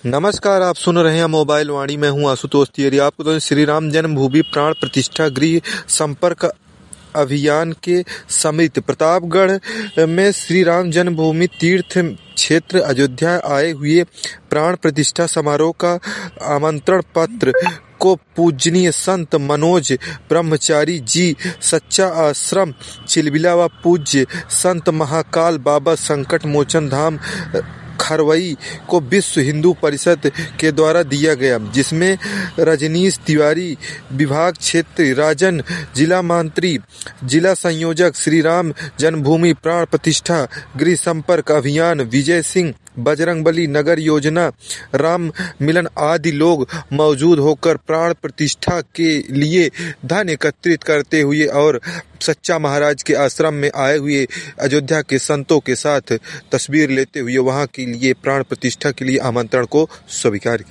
नमस्कार, आप सुन रहे हैं मोबाइल वाणी। मैं हूं आशुतोष तिवारी। आपको तो श्री राम जन्मभूमि प्राण प्रतिष्ठा गृह संपर्क अभियान के समिति प्रतापगढ़ में श्री राम जन्मभूमि तीर्थ क्षेत्र अयोध्या आए हुए प्राण प्रतिष्ठा समारोह का आमंत्रण पत्र को पूजनीय संत मनोज ब्रह्मचारी जी सच्चा आश्रम चिलबिला व पूज्य संत महाकाल बाबा संकट मोचन धाम खरवई को विश्व हिंदू परिषद के द्वारा दिया गया, जिसमें रजनीश तिवारी, विभाग क्षेत्र राजन, जिला मंत्री, जिला संयोजक श्री राम जन्मभूमि प्राण प्रतिष्ठा गृह संपर्क अभियान विजय सिंह, बजरंगबली नगर योजना, राम मिलन आदि लोग मौजूद होकर प्राण प्रतिष्ठा के लिए धन एकत्रित करते हुए और सच्चा महाराज के आश्रम में आए हुए अयोध्या के संतों के साथ तस्वीर लेते हुए वहां के लिए प्राण प्रतिष्ठा के लिए आमंत्रण को स्वीकार किया।